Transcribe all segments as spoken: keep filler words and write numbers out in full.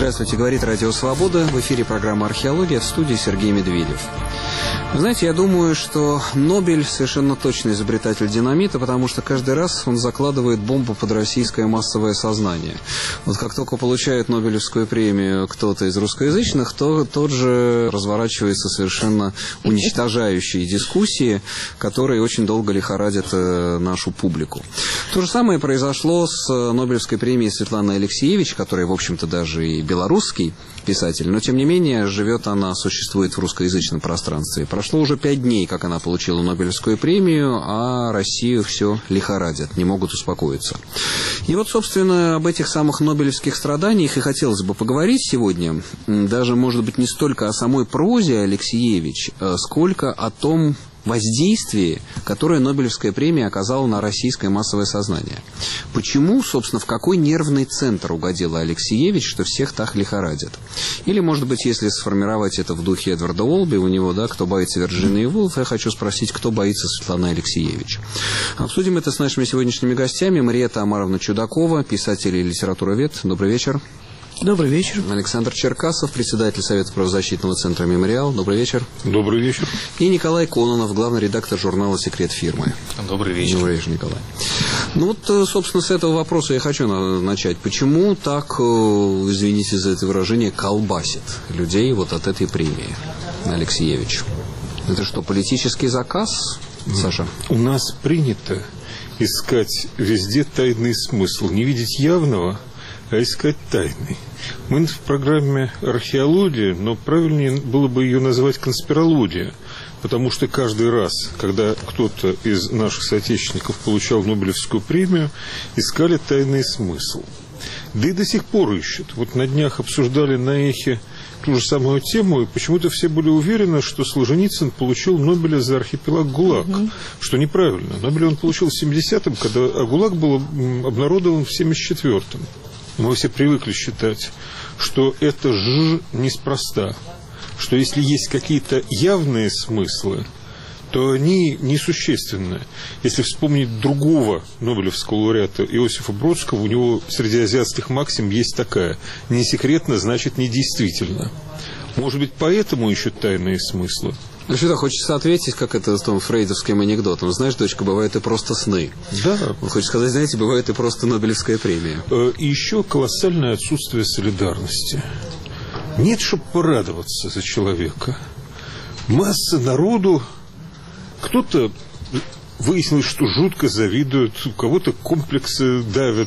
Здравствуйте, говорит Радио Свобода. В эфире программа «Археология», в студии Сергей Медведев. Вы знаете, я думаю, что Нобель совершенно точно изобретатель динамита, потому что каждый раз он закладывает бомбу под российское массовое сознание. Вот как только получает Нобелевскую премию кто-то из русскоязычных, то тот же разворачиваются совершенно уничтожающие дискуссии, которые очень долго лихорадят нашу публику. То же самое произошло с Нобелевской премией Светланы Алексеевич, которая, в общем-то, даже и белорусский писатель, но, тем не менее, живет она, существует в русскоязычном пространстве. Прошло уже пять дней, как она получила Нобелевскую премию, а Россию все лихорадят, не могут успокоиться. И вот, собственно, об этих самых нобелевских страданиях и хотелось бы поговорить сегодня. Даже, может быть, не столько о самой прозе Алексеевич, сколько о том воздействии, которое Нобелевская премия оказала на российское массовое сознание. Почему, собственно, в какой нервный центр угодила Алексеевич, что всех так лихорадит? Или, может быть, если сформировать это в духе Эдварда Уолби, у него, да, кто боится Вирджинии Вулф, я хочу спросить, кто боится Светланы Алексеевич. Обсудим это с нашими сегодняшними гостями. Мариэтта Омаровна Чудакова, писатель и литературовед. Добрый вечер. Добрый вечер. Александр Черкасов, председатель Совета правозащитного центра «Мемориал». Добрый вечер. Добрый вечер. И Николай Кононов, главный редактор журнала «Секрет фирмы». Добрый вечер. Добрый вечер, Николай. Ну вот, собственно, с этого вопроса я хочу начать. Почему так, извините за это выражение, колбасит людей вот от этой премии, Алексеевич? Это что, политический заказ, Саша? У нас принято искать везде тайный смысл. Не видеть явного, а искать тайный. Мы в программе «Археология», но правильнее было бы ее назвать «Конспирология», потому что каждый раз, когда кто-то из наших соотечественников получал Нобелевскую премию, искали тайный смысл. Да и до сих пор ищут. Вот на днях обсуждали на «Эхе» ту же самую тему, и почему-то все были уверены, что Солженицын получил Нобеля за архипелаг ГУЛАГ, угу. Что неправильно. Нобеля он получил в семидесятом, когда а ГУЛАГ был обнародован в семьдесят четвёртом. Мы все привыкли считать, что это ж неспроста, что если есть какие-то явные смыслы, то они несущественны. Если вспомнить другого нобелевского лауреата Иосифа Бродского, у него среди азиатских максим есть такая: «Не секретно, значит, не действительно». Может быть, поэтому ищут тайные смыслы? Ну, что-то хочется ответить, как это с том фрейдовским анекдотом. Знаешь, дочка, бывают и просто сны. Да. Хочешь сказать, знаете, бывает и просто Нобелевская премия. И еще колоссальное отсутствие солидарности. Нет, чтобы порадоваться за человека. Масса народу, кто-то выяснил, что жутко завидует, у кого-то комплексы давят,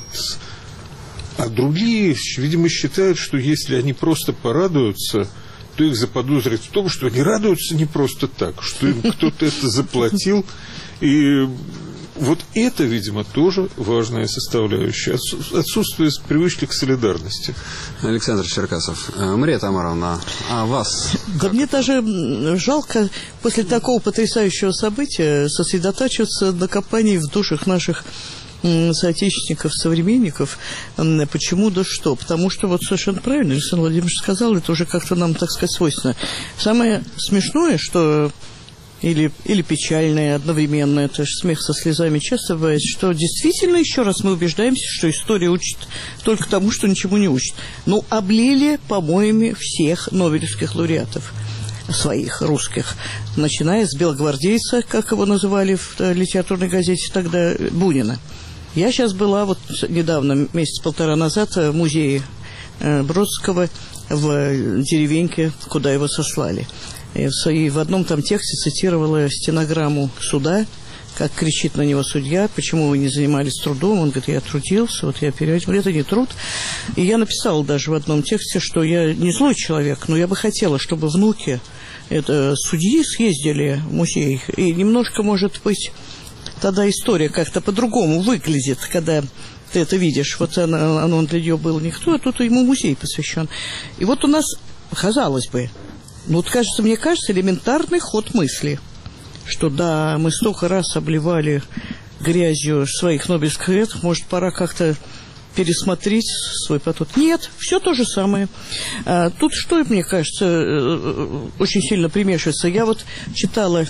а другие, видимо, считают, что если они просто порадуются, то их заподозрят в том, что они радуются не просто так, что им кто-то это заплатил. И вот это, видимо, тоже важная составляющая. Отсутствие привычки к солидарности. Александр Черкасов. Мариэтта Омаровна, а вас? Да мне даже жалко после такого потрясающего события сосредотачиваться на копании в душах наших соотечественников, современников. Почему, да что? Потому что вот совершенно правильно Александр Владимирович сказал, это уже как-то нам, так сказать, свойственно. Самое смешное, что или, или печальное одновременно, это же смех со слезами часто бывает, что действительно еще раз мы убеждаемся, что история учит только тому, что ничему не учит. Ну, облили помоями всех нобелевских лауреатов своих, русских, начиная с белогвардейца, как его называли в литературной газете тогда, Бунина. Я сейчас была вот недавно, месяц-полтора назад, в музее Бродского в деревеньке, куда его сослали. И в одном там тексте цитировала стенограмму суда, как кричит на него судья: почему вы не занимались трудом? Он говорит: я трудился, вот я переводил. Это не труд. И я написала даже в одном тексте, что я не злой человек, но я бы хотела, чтобы внуки это, судьи съездили в музей. И немножко, может быть, тогда история как-то по-другому выглядит, когда ты это видишь. Вот она, оно для нее было никто, а тут ему музей посвящен. И вот у нас, казалось бы, ну вот кажется, мне кажется, элементарный ход мысли, что да, мы столько раз обливали грязью своих нобелевских лауреатов, может, пора как-то пересмотреть свой подход. Нет, все то же самое. А, тут что, мне кажется, очень сильно примешивается. Я вот читала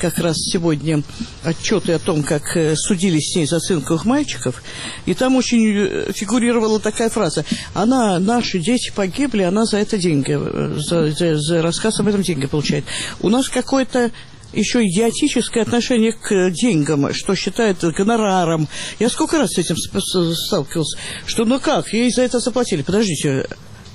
как раз сегодня отчеты о том, как судились с ней за цинковых мальчиков, и там очень фигурировала такая фраза: она, наши дети погибли, она за это деньги, за, за, за рассказ об этом деньги получает. У нас какое-то еще идиотическое отношение к деньгам, что считают гонораром. Я сколько раз с этим сталкивался, что ну как, ей за это заплатили. Подождите,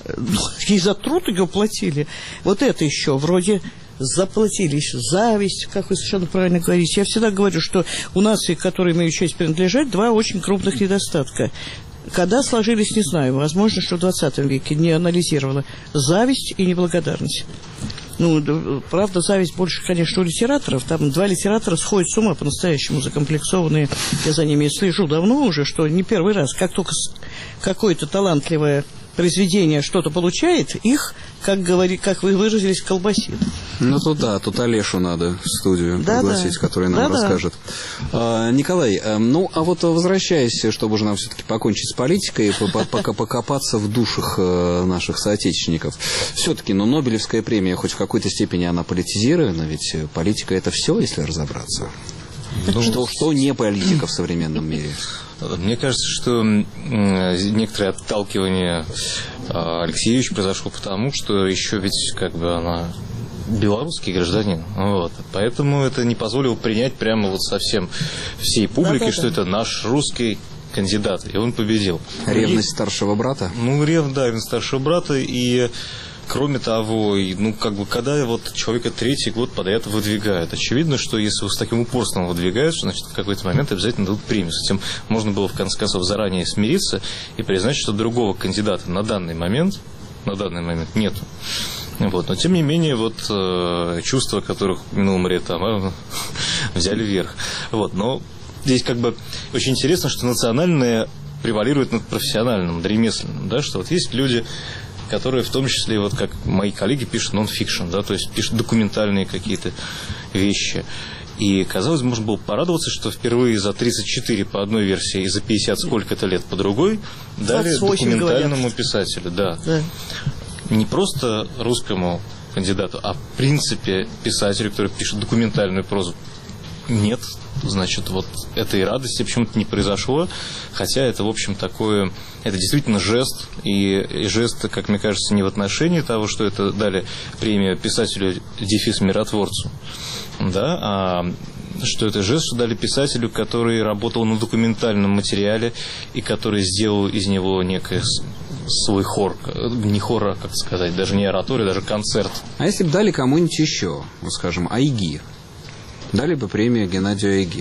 ей за труд ее платили. Вот это еще вроде заплатили. Еще зависть, как вы совершенно правильно говорите. Я всегда говорю, что у нации, к которой имею честь принадлежать, два очень крупных недостатка. Когда сложились, не знаю, возможно, что в двадцатом веке, не анализировала. Зависть и неблагодарность. Ну, правда, зависть больше, конечно, у литераторов. Там два литератора сходят с ума по-настоящему закомплексованные. Я за ними слежу давно уже, что не первый раз. Как только какое-то талантливое произведение что-то получает, их, как, говори, как вы выразились, колбасит. Ну, тут да, тут Олешу надо в студию да, пригласить, да. который нам да, расскажет. Да. А, Николай, ну, а вот возвращаясь, чтобы уже нам все-таки покончить с политикой, пока покопаться в душах наших соотечественников, все-таки, ну, Нобелевская премия, хоть в какой-то степени она политизирована, ведь политика – это все, если разобраться. Ну, что, что не политика в современном мире? Мне кажется, что некоторое отталкивание Алексеевича произошло потому, что еще ведь как бы она белорусский гражданин, вот. Поэтому это не позволило принять прямо вот совсем всей публике, да, да, что да. это наш русский кандидат, и он победил. Ревность и, старшего брата? Ну, рев, да, ревность старшего брата, и кроме того, ну, как бы, когда вот человека третий год подряд выдвигают, очевидно, что если его с таким упорством выдвигают, значит, в какой-то момент обязательно дадут премию. С этим можно было, в конце концов, заранее смириться и признать, что другого кандидата на данный момент, на данный момент нету. Вот. Но, тем не менее, вот, э, чувства, которых упомянул Мария Тамаровна, взяли вверх. Вот. Но здесь как бы очень интересно, что национальное превалирует над профессиональным, над ремесленным, да, что вот есть люди, которые в том числе, вот как мои коллеги, пишут нон-фикшн, да, то есть пишут документальные какие-то вещи. И, казалось бы, можно было порадоваться, что впервые за тридцать четыре по одной версии и за пятьдесят сколько-то лет по другой дали документальному говорят. писателю. Да. Да. Не просто русскому кандидату, а в принципе писателю, который пишет документальную прозу. Нет, значит, вот этой радости почему-то не произошло, хотя это, в общем, такое, это действительно жест, и, и жест, как мне кажется, не в отношении того, что это дали премию писателю дефис миротворцу, да, а что это жест, что дали писателю, который работал на документальном материале и который сделал из него некое свой хор, не хор, а, как сказать, даже не оратория, даже концерт. А если бы дали кому-нибудь еще, ну, скажем, Айги, дали бы премию Геннадию Айги.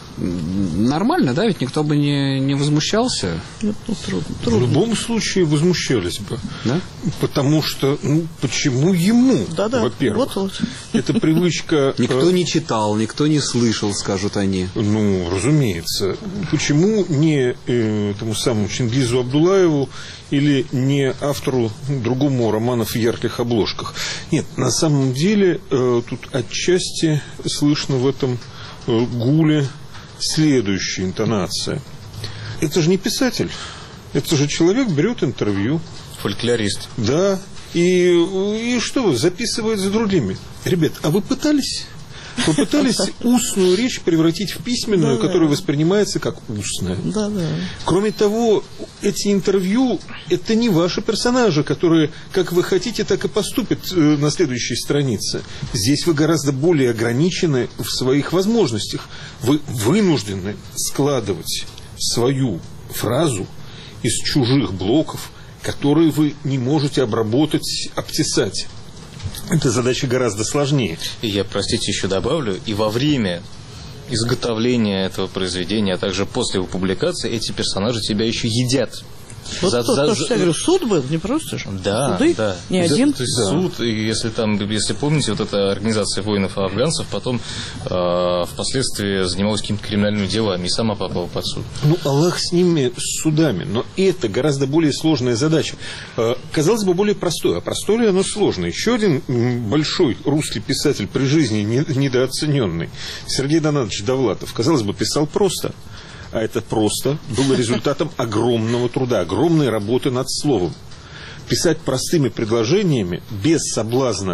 Нормально, да? Ведь никто бы не, не возмущался. Ну, трудно, трудно. В любом случае возмущались бы. Да? Потому что, ну, почему ему, да-да, во-первых? Вот-вот. Это привычка... Никто не читал, никто не слышал, скажут они. Ну, разумеется. Почему не э, этому самому Чингизу Абдуллаеву или не автору другому романа в ярких обложках? Нет, на самом деле э, тут отчасти слышно в этом э, гуле следующая интонация. Это же не писатель. Это же человек берет интервью. Фольклорист. Да. И, и что, записывает за другими. Ребят, а вы пытались? Вы пытались устную речь превратить в письменную, да, которая да. воспринимается как устная. Да, да. Кроме того, эти интервью – это не ваши персонажи, которые, как вы хотите, так и поступят на следующей странице. Здесь вы гораздо более ограничены в своих возможностях. Вы вынуждены складывать свою фразу из чужих блоков, которые вы не можете обработать, обтесать. Эта задача гораздо сложнее. И я, простите, еще добавлю, и во время изготовления этого произведения, а также после его публикации, эти персонажи тебя еще едят. Вот за, то, за, то, что я говорю, суд был, не просто же. Да, суды, да. не один. То есть да. суд, и если там, если помните, вот эта организация воинов и афганцев потом э, впоследствии занималась какими-то криминальными делами и сама попала под суд. Ну, Аллах с ними, с судами, но это гораздо более сложная задача. Э, казалось бы, более простое, а простое ли оно сложное? Еще один большой русский писатель при жизни недооцененный, Сергей Донатович Довлатов, казалось бы, писал просто. А это просто было результатом огромного труда, огромной работы над словом. Писать простыми предложениями, без соблазна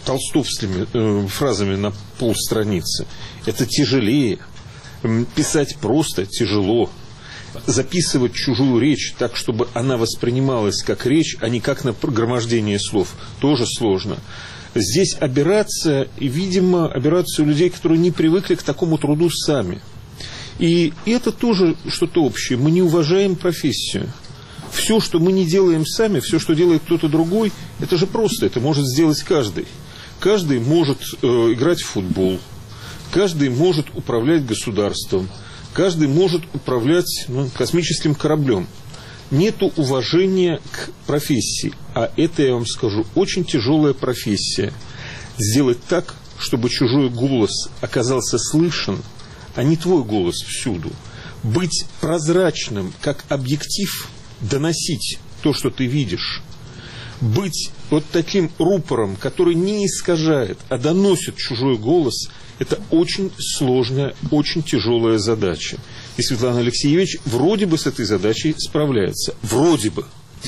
толстовскими э, фразами на полстраницы. Это тяжелее. Писать просто тяжело. Записывать чужую речь так, чтобы она воспринималась как речь, а не как нагромождение слов, тоже сложно. Здесь аберрация, и, видимо, аберрация у людей, которые не привыкли к такому труду сами. И это тоже что-то общее. Мы не уважаем профессию. Все, что мы не делаем сами, все, что делает кто-то другой, это же просто, это может сделать каждый. Каждый может э, играть в футбол, каждый может управлять государством, каждый может управлять ну, космическим кораблем. Нету уважения к профессии, а это, я вам скажу, очень тяжелая профессия. Сделать так, чтобы чужой голос оказался слышен, а не твой голос всюду. Быть прозрачным, как объектив, доносить то, что ты видишь. Быть вот таким рупором, который не искажает, а доносит чужой голос, это очень сложная, очень тяжелая задача. И Светлана Алексеевич вроде бы с этой задачей справляется. Вроде бы.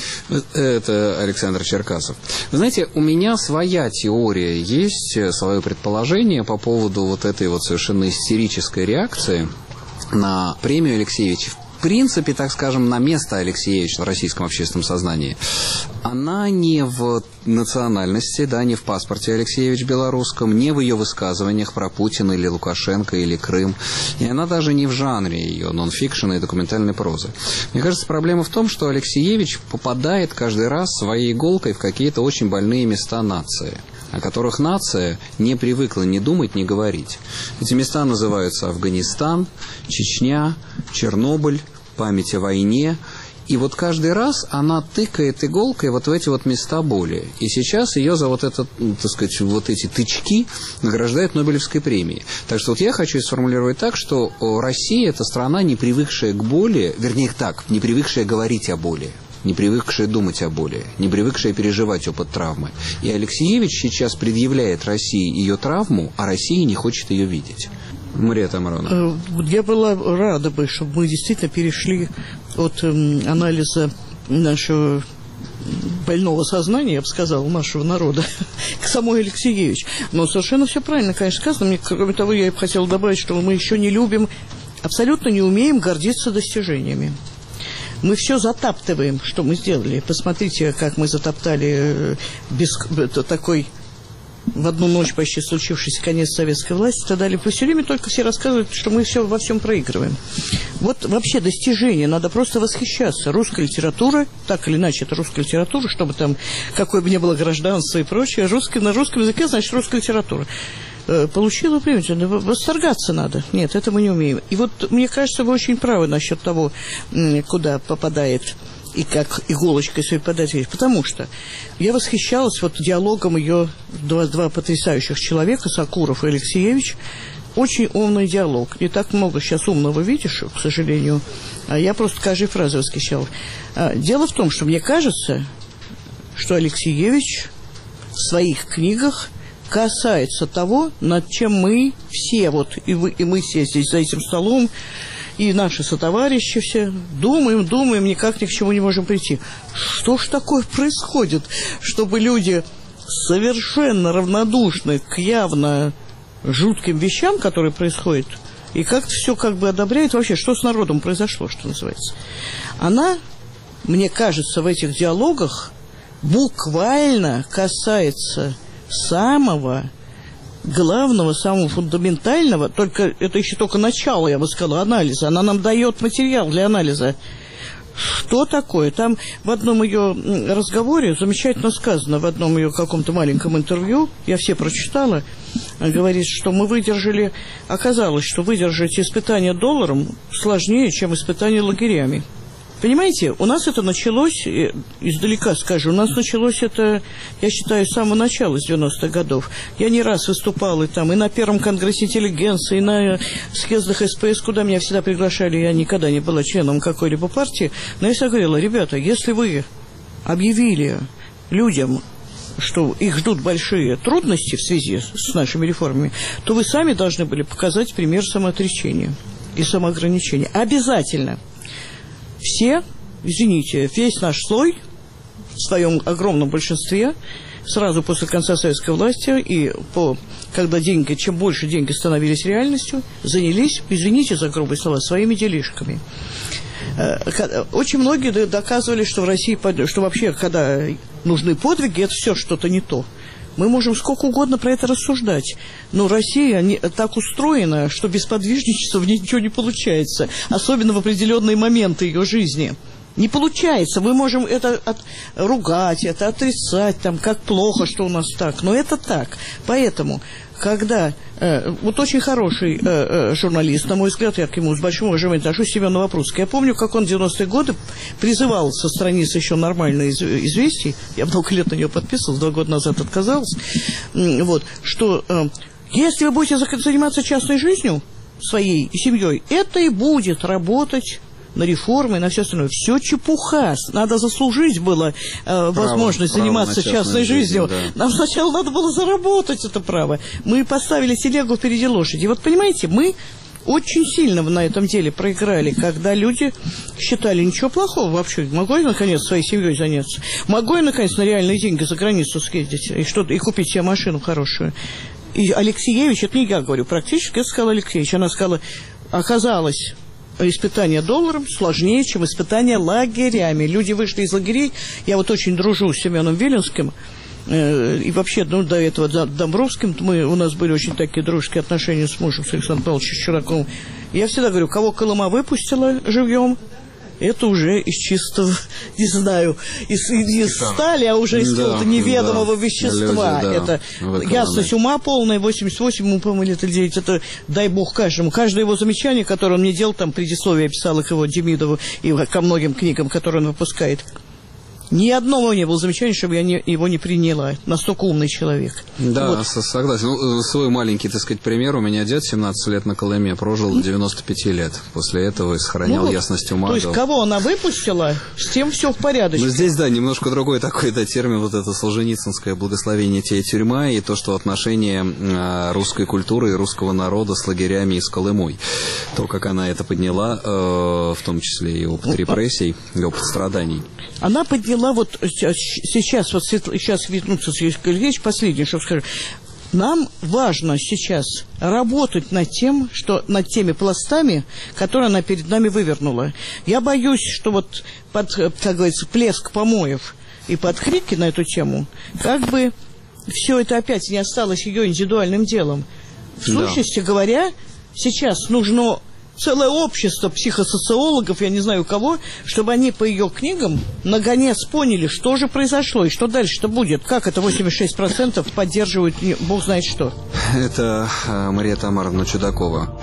Это Александр Черкасов. Вы знаете, у меня своя теория есть, свое предположение по поводу вот этой вот совершенно истерической реакции на премию Алексеевича. В принципе, так скажем, на место Алексеевича в российском общественном сознании. Она не в национальности, да, не в паспорте Алексеевич белорусском, не в ее высказываниях про Путина или Лукашенко или Крым. И она даже не в жанре ее нон-фикшена и документальной прозы. Мне кажется, проблема в том, что Алексеевич попадает каждый раз своей иголкой в какие-то очень больные места нации, о которых нация не привыкла ни думать, ни говорить. Эти места называются Афганистан, Чечня, Чернобыль, память о войне. И вот каждый раз она тыкает иголкой вот в эти вот места боли. И сейчас ее за вот это, так сказать, вот эти тычки награждают Нобелевской премией. Так что вот я хочу сформулировать так, что Россия – это страна, не привыкшая к боли, вернее так, не привыкшая говорить о боли, не привыкшая думать о боли, не привыкшая переживать опыт травмы. И Алексеевич сейчас предъявляет России ее травму, а Россия не хочет ее видеть. Мария Тамаровна. Я была рада бы, чтобы мы действительно перешли от анализа нашего больного сознания, я бы сказала, нашего народа, к самой Алексеевич. Но совершенно все правильно, конечно, сказано. Мне, кроме того, я бы хотела добавить, что мы еще не любим, абсолютно не умеем гордиться достижениями. Мы все затаптываем, что мы сделали. Посмотрите, как мы затоптали без такой в одну ночь почти случившийся конец советской власти, и так далее. Все время только все рассказывают, что мы все во всем проигрываем. Вот вообще достижения, надо просто восхищаться. Русская литература, так или иначе, это русская литература, чтобы там, какое бы ни было гражданство и прочее, русский, на русском языке, значит, русская литература. Получила премию, восторгаться надо. Нет, это мы не умеем. И вот, мне кажется, вы очень правы насчет того, куда попадает и как иголочкой своей подать вещь. Потому что я восхищалась вот диалогом ее, два, два потрясающих человека, Сокуров и Алексеевич. Очень умный диалог. Не так много сейчас умного видишь, к сожалению. А я просто каждой фразой восхищалась. Дело в том, что мне кажется, что Алексеевич в своих книгах касается того, над чем мы все, вот и, вы, и мы все здесь за этим столом, и наши сотоварищи все думаем, думаем, никак ни к чему не можем прийти. Что ж такое происходит, чтобы люди совершенно равнодушны к явно жутким вещам, которые происходят, и как-то все как бы одобряют? Вообще, что с народом произошло, что называется? Она, мне кажется, в этих диалогах буквально касается самого главного, самого фундаментального, только это еще только начало, я бы сказала, анализа. Она нам дает материал для анализа. Что такое? Там в одном ее разговоре, замечательно сказано, в одном ее каком-то маленьком интервью, я все прочитала, говорит, что мы выдержали, оказалось, что выдержать испытание долларом сложнее, чем испытание лагерями. Понимаете, у нас это началось, издалека скажу, у нас началось это, я считаю, с самого начала, с девяностых годов. Я не раз выступала и там, и на Первом конгрессе интеллигенции, и на съездах эс пэ эс, куда меня всегда приглашали, я никогда не была членом какой-либо партии. Но я всегда говорила, ребята, если вы объявили людям, что их ждут большие трудности в связи с нашими реформами, то вы сами должны были показать пример самоотречения и самоограничения. Обязательно. Все, извините, весь наш слой в своем огромном большинстве сразу после конца советской власти, и по, когда деньги, чем больше деньги становились реальностью, занялись, извините за грубые слова, своими делишками. Очень многие доказывали, что в России, что вообще, когда нужны подвиги, это все что-то не то. Мы можем сколько угодно про это рассуждать, но Россия не, так устроена, что без подвижничества в ней ничего не получается, особенно в определенные моменты ее жизни. Не получается, мы можем это от, ругать, это отрицать, там, как плохо, что у нас так, но это так. Поэтому, когда э, вот очень хороший э, э, журналист, на мой взгляд, я к нему с большим уважением отношусь, Семен Новопрудский, я помню, как он в девяностые годы призывал со страниц еще нормальных из, известий, я много лет на нее подписывалась, два года назад отказалась, вот, что э, если вы будете заниматься частной жизнью своей и семьей, это и будет работать на реформы, на все остальное. Все чепуха. Надо заслужить было э, право, возможность право заниматься частной жизнью. жизнью. Да. Нам сначала надо было заработать это право. Мы поставили телегу впереди лошади. Вот понимаете, мы очень сильно на этом деле проиграли, когда люди считали ничего плохого вообще. Могу я, наконец, своей семьей заняться? Могу я, наконец, на реальные деньги за границу съездить и, что-то, и купить себе машину хорошую? И Алексеевич, это не я говорю, практически это сказала Алексеевич. Она сказала, оказалось, испытание долларом сложнее, чем испытание лагерями. Люди вышли из лагерей. Я вот очень дружу с Семеном Виленским. Э, и вообще, ну, до этого да, Домбровским. Мы, у нас были очень такие дружеские отношения с мужем, с Александром Павловичем Чураковым. Я всегда говорю, кого Колыма выпустила живьем, это уже из чистого, не знаю, из, из стали, а уже из да, какого-то неведомого да, вещества. Люди, да, это ясность ума полная, восемьдесят восемь, мы, по-моему, лет или девять, это дай бог каждому. Каждое его замечание, которое он мне делал, там предисловие писал их его Демидову и ко многим книгам, которые он выпускает. Ни одного не было замечания, чтобы я не, его не приняла. Настолько умный человек. Да, вот. Согласен. Ну, свой маленький, так сказать, пример. У меня дед семнадцать лет на Колыме прожил до девяноста пяти лет. После этого сохранял ну, ясность ума. То есть, кого она выпустила, с тем все в порядке. Но здесь, да, немножко другой такой да, термин, вот это солженицынское благословение те тюрьма, и то, что отношение э, русской культуры и русского народа с лагерями и с Колымой. То, как она это подняла, э, в том числе и опыт репрессий, и опыт страданий. Она подняла вот сейчас, вот сейчас вернуться Сергей Ильич, последнее, что скажу. Нам важно сейчас работать над тем, что над теми пластами, которые она перед нами вывернула. Я боюсь, что вот под, как говорится, плеск помоев и под крики на эту тему, как бы все это опять не осталось ее индивидуальным делом. В да. сущности говоря, сейчас нужно целое общество психосоциологов, я не знаю у кого, чтобы они по ее книгам наконец поняли, что же произошло и что дальше-то будет. Как это восемьдесят шесть процентов поддерживают, бог знает что. Это Мария Тамаровна Чудакова.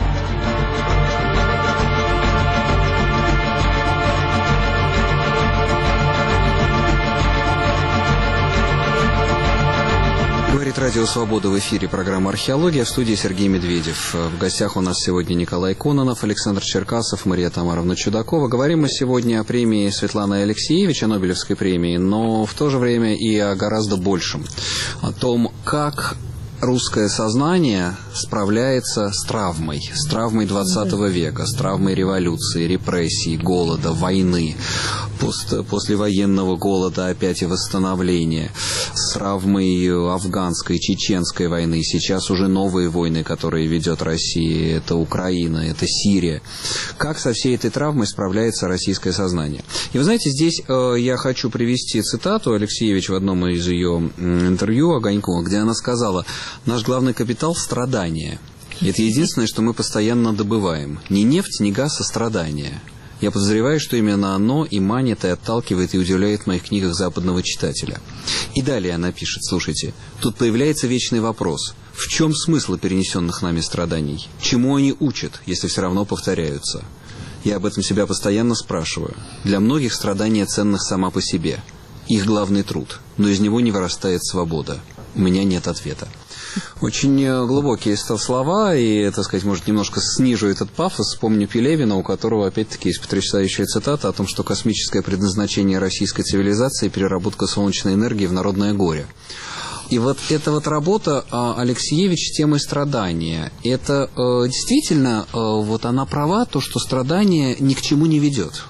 Говорит Радио Свобода, в эфире программа «Археология», в студии Сергей Медведев. В гостях у нас сегодня Николай Кононов, Александр Черкасов, Мария Тамаровна Чудакова. Говорим мы сегодня о премии Светланы Алексеевич, о Нобелевской премии, но в то же время и о гораздо большем. О том, как русское сознание справляется с травмой, с травмой двадцатого века, с травмой революции, репрессий, голода, войны, пост, послевоенного голода опять и восстановления, с травмой афганской, чеченской войны, сейчас уже новые войны, которые ведет Россия, это Украина, это Сирия. Как со всей этой травмой справляется российское сознание? И вы знаете, здесь э, я хочу привести цитату Алексеевич в одном из ее интервью Огоньку, где она сказала: «Наш главный капитал – страдания. Это единственное, что мы постоянно добываем. Ни нефть, ни газ, а страдания. Я подозреваю, что именно оно и манит, и отталкивает, и удивляет в моих книгах западного читателя». И далее она пишет, слушайте, тут появляется вечный вопрос. В чем смысл перенесенных нами страданий? Чему они учат, если все равно повторяются? Я об этом себя постоянно спрашиваю. Для многих страдания ценных сама по себе. Их главный труд, но из него не вырастает свобода. У меня нет ответа. Очень глубокие слова, и, так сказать, может, немножко снижу этот пафос. Вспомню Пелевина, у которого, опять-таки, есть потрясающая цитата о том, что космическое предназначение российской цивилизации – переработка солнечной энергии в народное горе. И вот эта вот работа Алексеевич с темой страдания, это действительно, вот она права, то, что страдание ни к чему не ведет.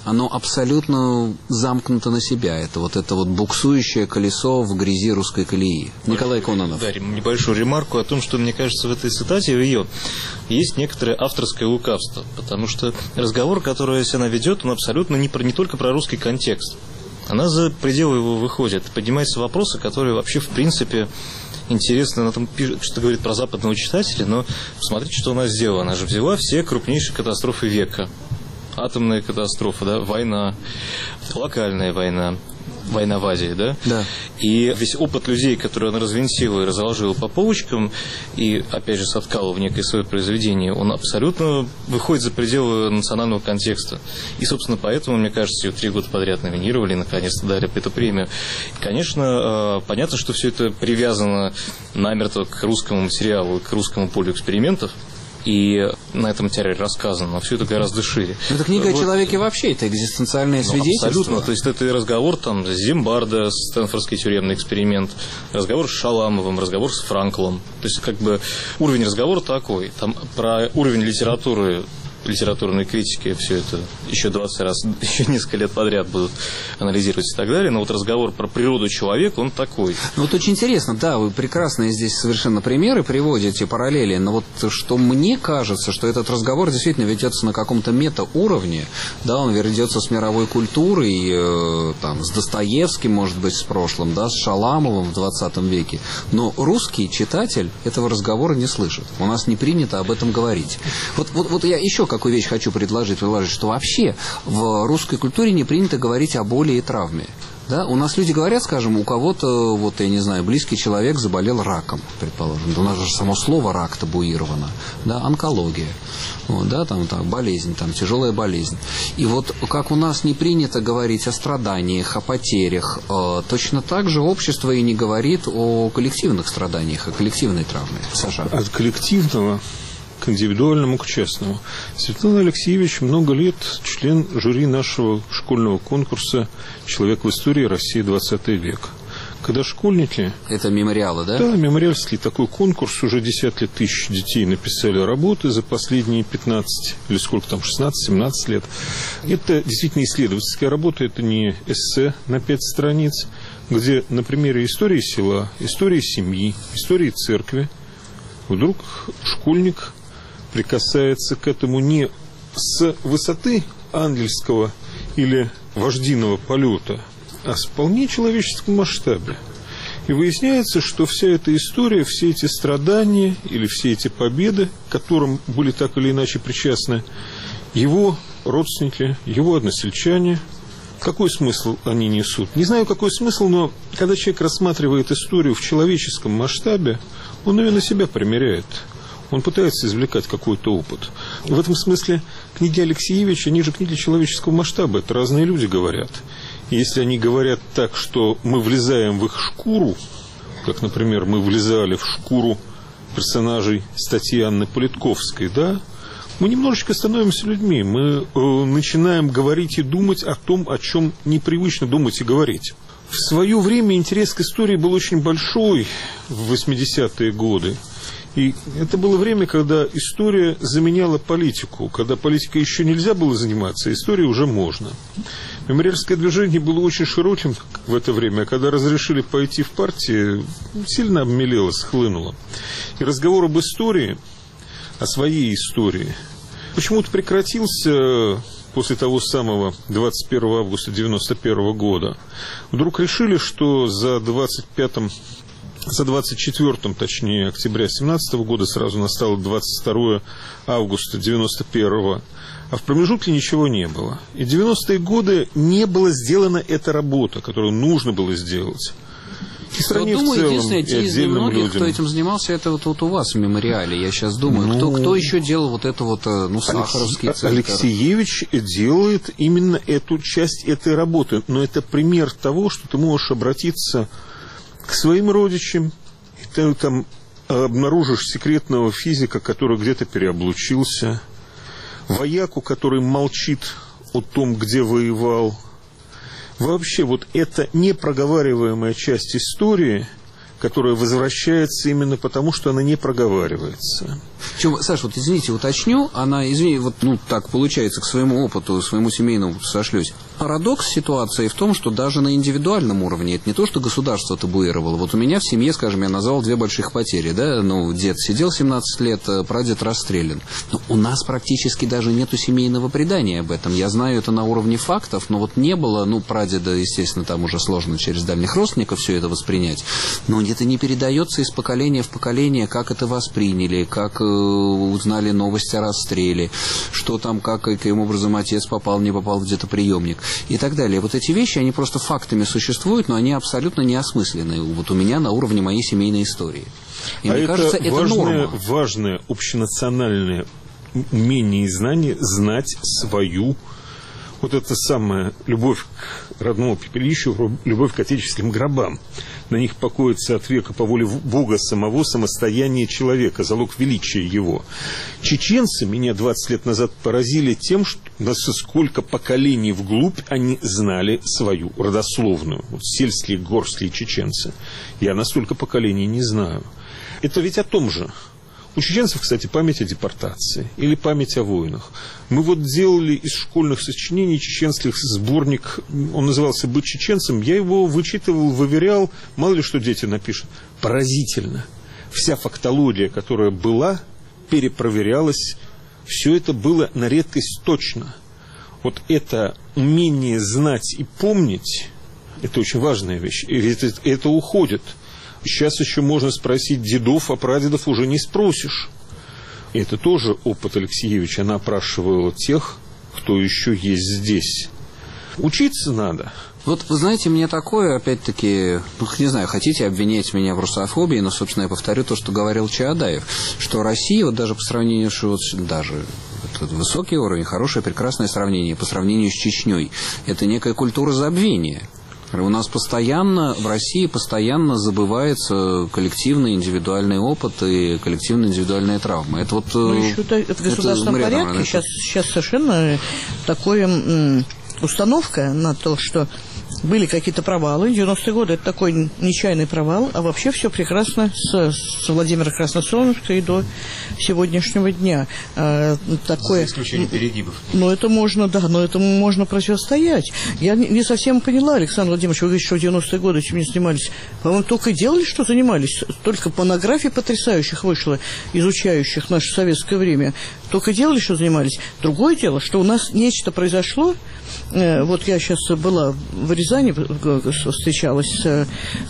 оно абсолютно замкнуто на себя. Это вот это вот буксующее колесо в грязи русской колеи. Николай Кононов. Да, небольшую ремарку о том, что, мне кажется, в этой цитате, в ее, есть некоторое авторское лукавство. Потому что разговор, который она ведет, он абсолютно не, про, не только про русский контекст. Она за пределы его выходит. Поднимаются вопросы, которые вообще, в принципе, интересно. Она там пишет, что говорит про западного читателя, но посмотрите, что она сделала. Она же взяла все крупнейшие катастрофы века. Атомная катастрофа, да, война, локальная война, война в Азии, да? Да. И весь опыт людей, который она развинтила и разложила по полочкам, и, опять же, соткала в некое свое произведение, он абсолютно выходит за пределы национального контекста. И, собственно, поэтому, мне кажется, ее три года подряд номинировали, и, наконец-то, дали эту премию. И, конечно, понятно, что все это привязано намертво к русскому материалу, к русскому полю экспериментов. И на этом материале рассказано, но все это гораздо шире. Это книга вот. о человеке вообще, это экзистенциальное ну, свидетельство. Абсолютно, то есть это разговор там с Зимбардо, Стэнфордский тюремный эксперимент, разговор с Шаламовым, разговор с Франклом. То есть как бы уровень разговора такой. Там про уровень литературы, литературной критики все это еще двадцать раз, еще несколько лет подряд будут анализировать и так далее. Но вот разговор про природу человека, он такой. Ну вот очень интересно, да, вы прекрасные здесь совершенно примеры приводите, параллели, но вот что мне кажется, что этот разговор действительно ведется на каком-то метауровне, да, он ведется с мировой культурой, э, там, с Достоевским, может быть, с прошлым, да, с Шаламовым в двадцатом веке, но русский читатель этого разговора не слышит, у нас не принято об этом говорить. Вот, вот, вот я еще какую вещь хочу предложить, предложить, что вообще в русской культуре не принято говорить о боли и травме. Да? У нас люди говорят, скажем, у кого-то, вот я не знаю, близкий человек заболел раком, предположим. Да у нас же само слово рак табуировано. Да? Онкология. Вот, да, там, там, болезнь, там, тяжелая болезнь. И вот как у нас не принято говорить о страданиях, о потерях, э, точно так же общество и не говорит о коллективных страданиях, о коллективной травме. Саша. От коллективного к индивидуальному, к частному. Светлана Алексеевич много лет член жюри нашего школьного конкурса «Человек в истории России двадцатый век». Когда школьники... Это мемориалы, да? Да, мемориальский такой конкурс. Уже десятки тысяч детей написали работы за последние пятнадцать, или сколько там, шестнадцать-семнадцать лет. Это действительно исследовательская работа, это не эссе на пять страниц, где на примере истории села, истории семьи, истории церкви вдруг школьник прикасается к этому не с высоты ангельского или вождиного полета, а с вполне человеческом масштабе. И выясняется, что вся эта история, все эти страдания или все эти победы, к которым были так или иначе причастны его родственники, его односельчане, какой смысл они несут? Не знаю, какой смысл, но когда человек рассматривает историю в человеческом масштабе, он ее на себя примеряет. Он пытается извлекать какой-то опыт. В этом смысле книги Алексеевича, они же книги человеческого масштаба. Это разные люди говорят. И если они говорят так, что мы влезаем в их шкуру, как, например, мы влезали в шкуру персонажей статьи Анны Политковской, да, мы немножечко становимся людьми. Мы э, начинаем говорить и думать о том, о чем непривычно думать и говорить. В свое время интерес к истории был очень большой в восьмидесятые годы. И это было время, когда история заменяла политику, когда политикой еще нельзя было заниматься, а историей уже можно. Мемориальское движение было очень широким в это время, а когда разрешили пойти в партии, сильно обмелело, схлынуло. И разговор об истории, о своей истории, почему-то прекратился после того самого двадцать первого августа девяносто первого года. Вдруг решили, что за двадцать пятым За двадцать четвёртым, точнее, октября семнадцатого года сразу настало двадцать второго августа девяносто первого, а в промежутке ничего не было. И в девяностые годы не была сделана эта работа, которую нужно было сделать. И стране вот, думаю, в целом, единственное, и те из немногих, людям. Кто этим занимался, это вот, вот у вас в мемориале, я сейчас думаю. Ну, кто, кто еще делал вот это вот, ну, Сахаровский центр? Алексеевич делает именно эту часть этой работы. Но это пример того, что ты можешь обратиться к своим родичам, и ты там обнаружишь секретного физика, который где-то переоблучился, вояку, который молчит о том, где воевал. Вообще, вот эта непроговариваемая часть истории, которая возвращается именно потому, что она не проговаривается. Причем, Саша, вот извините, уточню, она, извини, вот ну так получается, к своему опыту, своему семейному опыту сошлюсь. Парадокс ситуации в том, что даже на индивидуальном уровне, это не то, что государство табуировало. Вот у меня в семье, скажем, я назвал две больших потери, да, ну, дед сидел семнадцать лет, прадед расстрелян. Но у нас практически даже нету семейного предания об этом. Я знаю это на уровне фактов, но вот не было, ну, прадеда, естественно, там уже сложно через дальних родственников все это воспринять, но это не передается из поколения в поколение, как это восприняли, как э, узнали новости о расстреле, что там, как, каким образом отец попал, не попал где-то приемник и так далее. Вот эти вещи, они просто фактами существуют, но они абсолютно неосмысленные. Вот у меня на уровне моей семейной истории. И а мне это кажется, это важное, норма. важное общенациональное умение и знание знать свою, вот это самая любовь к родному пепелищу, любовь к отеческим гробам. На них покоится от века по воле Бога самого состояние человека, залог величия его. Чеченцы меня двадцать лет назад поразили тем, что насколько поколений вглубь они знали свою родословную. Вот сельские, горские чеченцы. Я настолько поколений не знаю. Это ведь о том же. У чеченцев, кстати, память о депортации или память о войнах. Мы вот делали из школьных сочинений чеченских сборник, он назывался «Быть чеченцем», я его вычитывал, выверял, мало ли что дети напишут. Поразительно. Вся фактология, которая была, перепроверялась, все это было на редкость точно. Вот это умение знать и помнить, это очень важная вещь, и это, это уходит. Сейчас еще можно спросить дедов, а прадедов уже не спросишь. И это тоже опыт Алексеевича. Она опрашивала тех, кто еще есть здесь. Учиться надо. Вот, вы знаете, мне такое, опять-таки, ну, не знаю, хотите обвинять меня в русофобии, но, собственно, я повторю то, что говорил Чаадаев, что Россия, вот даже по сравнению, что вот, даже вот, высокий уровень, хорошее, прекрасное сравнение, по сравнению с Чечней, это некая культура забвения. У нас постоянно, в России постоянно забывается коллективный индивидуальный опыт и коллективная индивидуальная травма. Это вот... Ну, еще это, в государственном это, порядке это... сейчас, сейчас совершенно такое м, установка на то, что были какие-то провалы. девяностые годы это такой нечаянный провал, а вообще все прекрасно с, с Владимира Красносолнышка и до сегодняшнего дня. А, такое, за исключением перегибов. Ну, это можно, да, но этому можно противостоять. Я не, не совсем поняла, Александр Владимирович, вы говорите, что в девяностые годы чем не занимались. По-моему, только и делали, что занимались. Только монографий потрясающих вышло, изучающих наше советское время. Только делали, что занимались. Другое дело, что у нас нечто произошло. Вот я сейчас была в Рязани, встречалась с,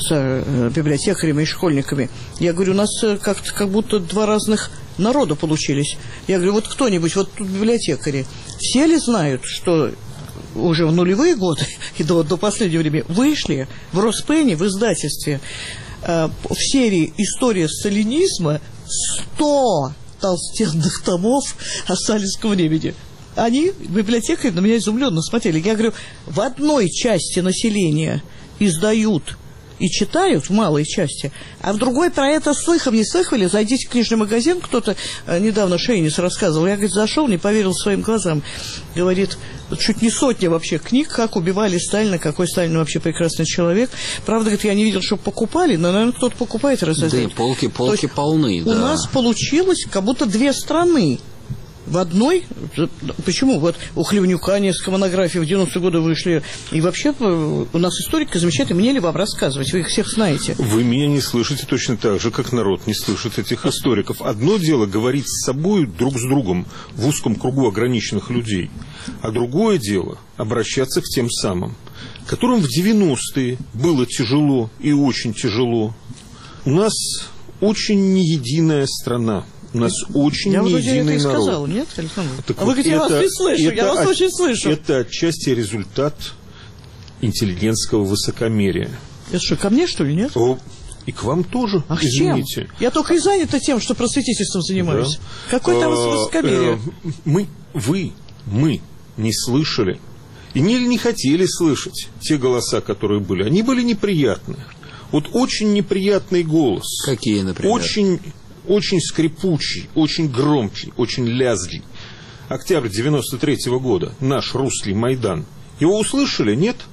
с библиотекарями и школьниками. Я говорю, у нас как, как будто два разных народа получились. Я говорю, вот кто-нибудь, вот тут библиотекари, все ли знают, что уже в нулевые годы и до, до последнего времени вышли в Роспене, в издательстве э, в серии «История сталинизма» сто толстенных томов о сталинском времени. Они, библиотекари, на меня изумленно смотрели. Я говорю, в одной части населения издают и читают, в малой части, а в другой про это слыхом не слыхали. Зайдите в книжный магазин, кто-то э, недавно Шейнис рассказывал. Я, говорит, зашел, не поверил своим глазам. Говорит, чуть не сотня вообще книг, как убивали Сталина, какой Сталин вообще прекрасный человек. Правда, говорит, я не видел, чтобы покупали, но, наверное, кто-то покупает и раздает. Да, полки, полки полны, да. У нас получилось как будто две страны. В одной, почему? Вот у Хлевнюка несколько монографий в девяностые годы вышли. И вообще у нас историки замечательные. Мне ли вам рассказывать? Вы их всех знаете. Вы меня не слышите точно так же, как народ не слышит этих историков. Одно дело говорить с собой, друг с другом, в узком кругу ограниченных людей. А другое дело обращаться к тем самым, которым в девяностые было тяжело и очень тяжело. У нас очень неединая страна. У нас очень я неединый это народ. И сказал, нет, Александр? Так а вот вы говорите, я вас не слышу, я вас от, очень слышу. Это отчасти результат интеллигентского высокомерия. Это что, ко мне, что ли, нет? О, и к вам тоже, Ах, извините. Чем? Я только и занята тем, что просветительством занимаюсь. Да. Какое там а, высокомерие? Э, мы, вы, мы не слышали и не, не хотели слышать те голоса, которые были. Они были неприятны. Вот очень неприятный голос. Какие, например? Очень... Очень скрипучий, очень громкий, очень лязгий. Октябрь девяносто третьего года, наш русский Майдан. Его услышали, нет?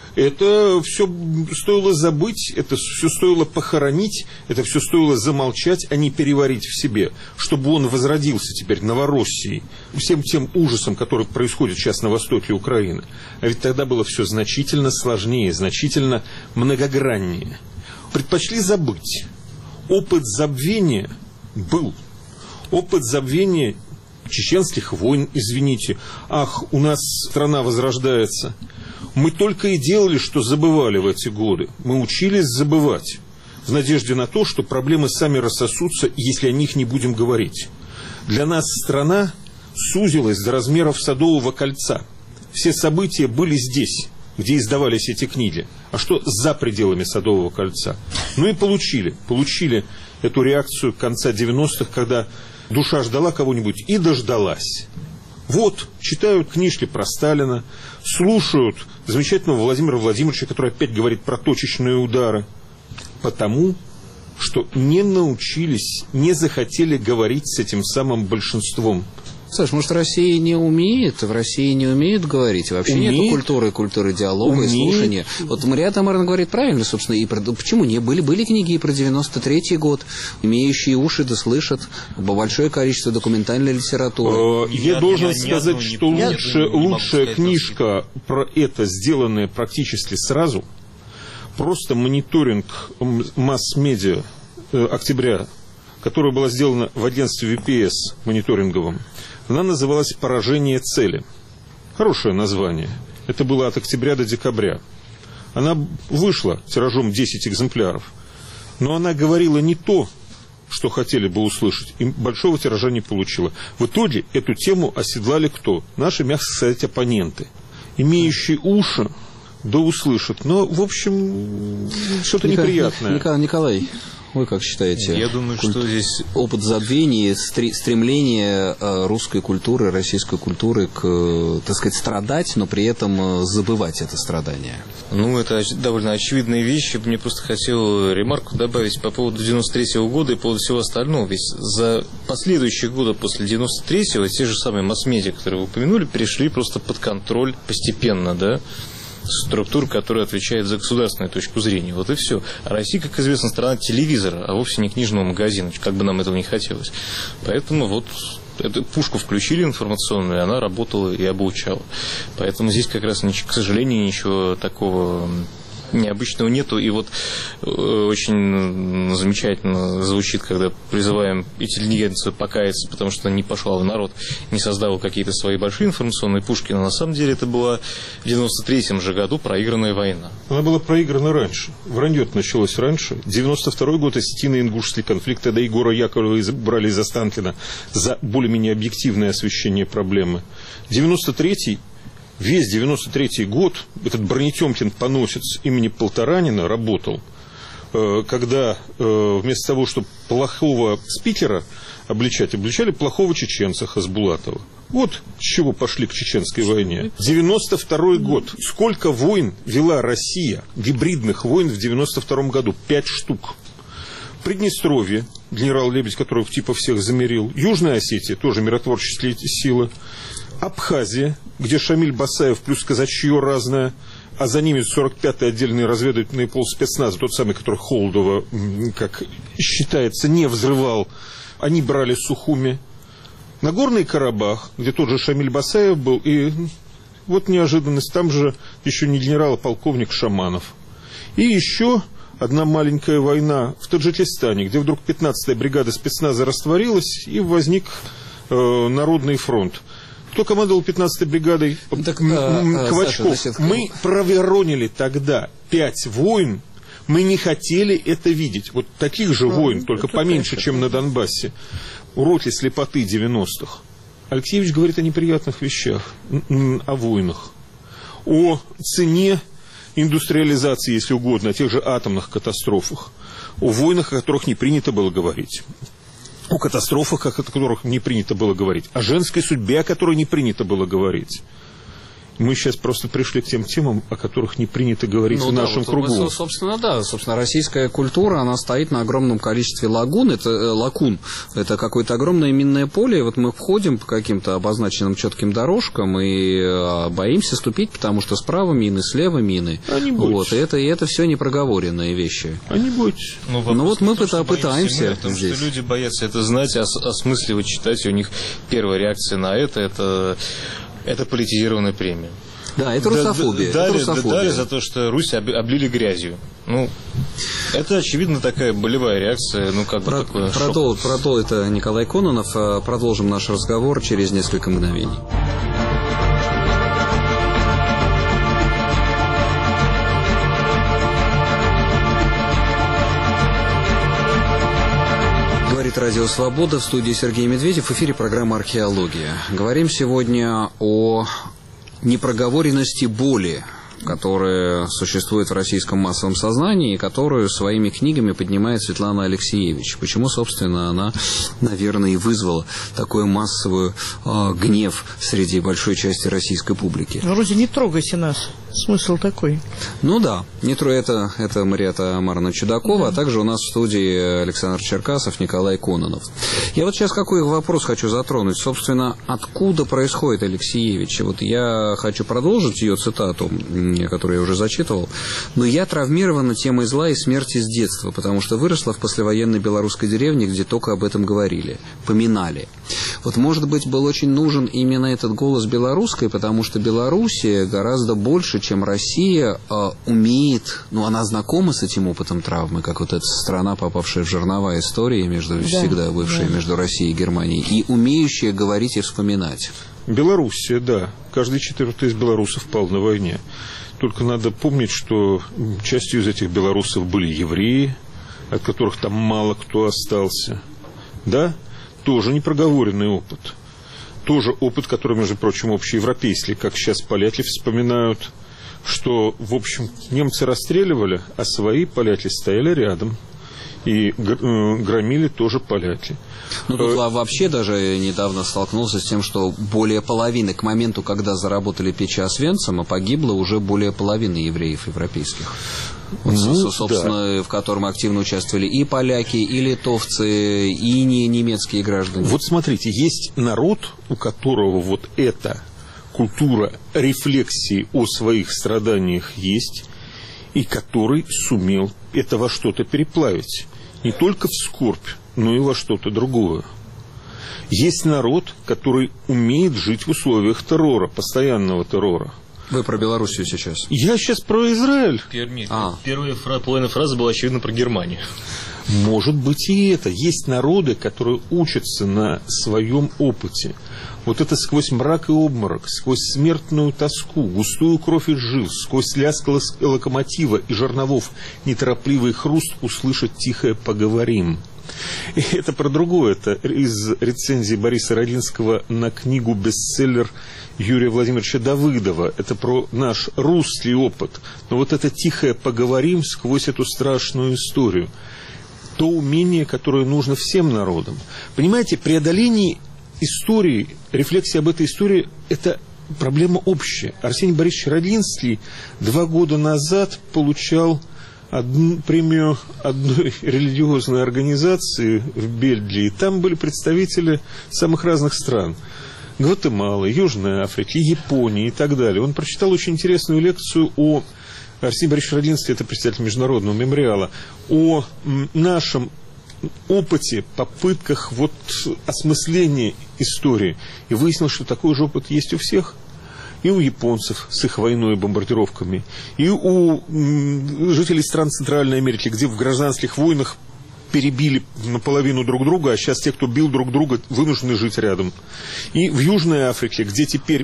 Это все стоило забыть, это все стоило похоронить, это все стоило замолчать, а не переварить в себе, чтобы он возродился теперь Новороссией, всем тем ужасом, который происходит сейчас на востоке Украины. А ведь тогда было все значительно сложнее, значительно многограннее. Предпочли забыть. Опыт забвения был. Опыт забвения чеченских войн, извините. Ах, у нас страна возрождается. Мы только и делали, что забывали в эти годы. Мы учились забывать, в надежде на то, что проблемы сами рассосутся, если о них не будем говорить. Для нас страна сузилась до размеров Садового кольца. Все события были здесь, где издавались эти книги. А что за пределами Садового кольца? Ну и получили. Получили эту реакцию конца девяностых, когда душа ждала кого-нибудь и дождалась. Вот, читают книжки про Сталина, слушают замечательного Владимира Владимировича, который опять говорит про точечные удары. Потому что не научились, не захотели говорить с этим самым большинством. Саш, может, Россия не умеет, в России не умеют говорить, вообще умеет, нет культуры, культуры диалога умеет. И слушания. Вот Мария Тамаровна говорит правильно, собственно, и про, почему не были, были книги и про девяносто третий год, имеющие уши да слышат, большое количество документальной литературы. Я, я должен сказать, одну, что не, лучше, не лучшая сказать, книжка про это, сделанная практически сразу, просто мониторинг масс-медиа э, октября, которая была сделана в агентстве ви пи эс мониторинговом. Она называлась «Поражение цели». Хорошее название. Это было от октября до декабря. Она вышла тиражом десять экземпляров. Но она говорила не то, что хотели бы услышать. И большого тиража не получила. В итоге эту тему оседлали кто? Наши, мягко сказать, оппоненты. Имеющие уши, да услышат. Но, в общем, что-то Николай, неприятное. Николай, Николай. Вы как считаете? Я думаю, культ... что здесь... Опыт забвения, стремление русской культуры, российской культуры к, так сказать, страдать, но при этом забывать это страдание. Ну, это довольно очевидные вещи. Мне просто хотел ремарку добавить по поводу девяносто третьего года и по поводу всего остального. Ведь за последующие годы после девяносто третьего те же самые масс-медиа, которые вы упомянули, перешли просто под контроль постепенно, да, структур, которые отвечают за государственную точку зрения. Вот и все. А Россия, как известно, страна телевизора, а вовсе не книжного магазина, как бы нам этого не хотелось. Поэтому вот эту пушку включили информационную, и она работала и обучала. Поэтому здесь как раз, к сожалению, ничего такого необычного нету. И вот э, очень замечательно звучит, когда призываем интеллигенцию покаяться, потому что не пошла в народ, не создала какие-то свои большие информационные пушки. Но на самом деле это была в девяносто третьем же году проигранная война. Она была проиграна раньше. Вранье-то началось раньше. девяносто второй год, осетино-ингушский конфликт, тогда Егора Яковлева брали из Останкина за более-менее объективное освещение проблемы. девяносто третий Весь девяносто третий год этот Бронетемкин поносец имени Полторанина работал, когда вместо того, чтобы плохого спикера обличать, обличали плохого чеченца Хасбулатова. Вот с чего пошли к чеченской войне. девяносто второй год. Сколько войн вела Россия, гибридных войн в девяносто втором году? Пять штук. Приднестровье, генерал Лебедь, которого типа всех замерил. Южная Осетия, тоже миротворческие силы. Абхазия, где Шамиль Басаев плюс казачье разное, а за ними сорок пятый отдельный разведывательный полспецназ, тот самый, который Холодова, как считается, не взрывал, они брали Сухуми. Нагорный Карабах, где тот же Шамиль Басаев был, и вот неожиданность, там же еще не генерал, а полковник Шаманов. И еще одна маленькая война в Таджикистане, где вдруг пятнадцатая бригада спецназа растворилась, и возник э, Народный фронт. Кто командовал пятнадцатой бригадой? Так, а, Квачков. Саша, значит, мы проворонили тогда пять войн, мы не хотели это видеть. Вот таких же войн, только поменьше, чем на Донбассе. Уроки слепоты девяностых. Алексеевич говорит о неприятных вещах, о войнах, о цене индустриализации, если угодно, о тех же атомных катастрофах, о войнах, о которых не принято было говорить. О катастрофах, о которых не принято было говорить, о женской судьбе, о которой не принято было говорить. Мы сейчас просто пришли к тем темам, о которых не принято говорить ну, в нашем да, кругу. Вот, собственно, да. Собственно, российская культура, она стоит на огромном количестве лагун. Это э, лакун. Это какое-то огромное минное поле. И вот мы входим по каким-то обозначенным четким дорожкам и э, боимся ступить, потому что справа мины, слева мины. А не вот, и это, и это все непроговоренные вещи. А не бойтесь. Ну, ну вот мы пыта- пытаемся. Мы, потому здесь. Что люди боятся это знать, ос- осмысливать, читать. И у них первая реакция на это, это... Это политизированная премия. Да, это русофобия. Дали, это русофобия. дали за то, что Русь облили грязью. Ну, это, очевидно, такая болевая реакция. Ну, как Про, бы такое продол, продол, это Николай Кононов. Продолжим наш разговор через несколько мгновений. Говорит Радио Свобода, в студии Сергей Медведев, в эфире программа «Археология». Говорим сегодня о непроговоренности боли, которая существует в российском массовом сознании и которую своими книгами поднимает Светлана Алексеевич. Почему, собственно, она, наверное, и вызвала такой массовый э, гнев среди большой части российской публики. Вроде не трогайте нас. Смысл такой. Ну да, не трое, это, это Мариэтта Амаровна Чудакова, да. А также у нас в студии Александр Черкасов, Николай Кононов. Я вот сейчас какой вопрос хочу затронуть. Собственно, откуда происходит Алексеевич? Вот я хочу продолжить ее цитату, которую я уже зачитывал. Но я травмирована темой зла и смерти с детства, потому что выросла в послевоенной белорусской деревне, где только об этом говорили, поминали. Вот, может быть, был очень нужен именно этот голос белорусской, потому что Белоруссия гораздо больше, чем Россия, э, умеет, ну, она знакома с этим опытом травмы, как вот эта страна, попавшая в жернова истории, между, да, всегда бывшая да. между Россией и Германией, и умеющая говорить и вспоминать. Белоруссия, да. Каждый четвертый из белорусов пал на войне. Только надо помнить, что частью из этих белорусов были евреи, от которых там мало кто остался. Да? Тоже непроговоренный опыт. Тоже опыт, который, между прочим, общеевропейский, как сейчас поляки вспоминают, что, в общем, немцы расстреливали, а свои поляки стояли рядом. И громили тоже поляки. Ну, тут а, вообще даже недавно столкнулся с тем, что более половины, к моменту, когда заработали печи Освенцима, погибло уже более половины евреев европейских. Вот, ну, собственно, да. в котором активно участвовали и поляки, и литовцы, и не немецкие граждане. Вот смотрите, есть народ, у которого вот эта культура рефлексии о своих страданиях есть, и который сумел это во что-то переплавить. Не только в скорбь, но и во что-то другое. Есть народ, который умеет жить в условиях террора, постоянного террора. Вы про Белоруссию сейчас? Я сейчас про Израиль. Нет, а. Первая фра- половина фразы была, очевидно, про Германию. Может быть и это. Есть народы, которые учатся на своем опыте. Вот это сквозь мрак и обморок, сквозь смертную тоску, густую кровь из жил, сквозь лязг локомотива и жерновов, неторопливый хруст услышать тихое «поговорим». И это про другое. Это из рецензии Бориса Родинского на книгу-бестселлер Юрия Владимировича Давыдова. Это про наш русский опыт. Но вот это тихое «поговорим» сквозь эту страшную историю. То умение, которое нужно всем народам. Понимаете, преодоление истории, рефлексия об этой истории – это проблема общая. Арсений Борисович Родинский два года назад получал одну премию одной религиозной организации в Бельгии. Там были представители самых разных стран. Гватемалы, Южной Африки, Японии и так далее. Он прочитал очень интересную лекцию о... Арсений Борисович Родинский – это представитель Международного мемориала, о нашем опыте, попытках вот осмысления истории. И выяснилось, что такой же опыт есть у всех. И у японцев с их войной и бомбардировками, и у жителей стран Центральной Америки, где в гражданских войнах перебили наполовину друг друга, а сейчас те, кто бил друг друга, вынуждены жить рядом. И в Южной Африке, где теперь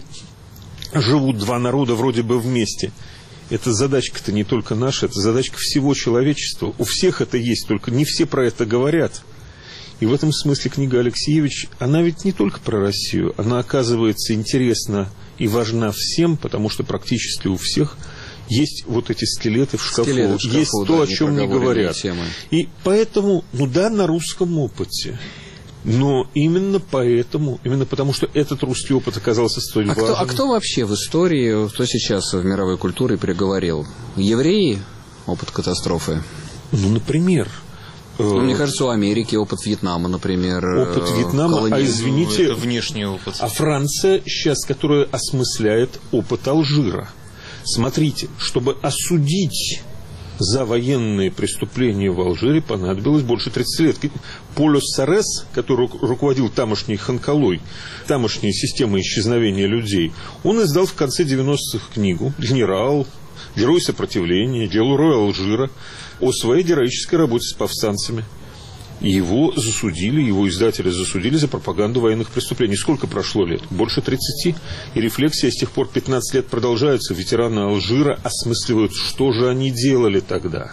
живут два народа вроде бы вместе. Эта задачка-то не только наша, это задачка всего человечества. У всех это есть, только не все про это говорят. И в этом смысле книга Алексеевич, она ведь не только про Россию, она оказывается интересна и важна всем, потому что практически у всех есть вот эти скелеты в шкафу, скелеты в шкафу есть да, то, о чем не говорят. Темы. И поэтому, ну да, на русском опыте Но именно поэтому, именно потому, что этот русский опыт оказался столь а важным... Кто, а кто вообще в истории, кто сейчас в мировой культуре переговорил? Евреи? Опыт катастрофы? Ну, например... Ну, мне кажется, у Америки опыт Вьетнама, например. Опыт Вьетнама, колония... а извините... Это внешний опыт. А Франция сейчас, которая осмысляет опыт Алжира. Смотрите, чтобы осудить за военные преступления в Алжире, понадобилось больше тридцати лет. Полю Сарес, который руководил тамошней Ханкалой, тамошней системой исчезновения людей, он издал в конце девяностых книгу «Генерал», «Герой сопротивления», «Делурой Алжира» о своей героической работе с повстанцами. Его засудили, его издатели засудили за пропаганду военных преступлений. Сколько прошло лет? Больше тридцати. И рефлексия с тех пор пятнадцать лет продолжается. Ветераны Алжира осмысливают, что же они делали тогда.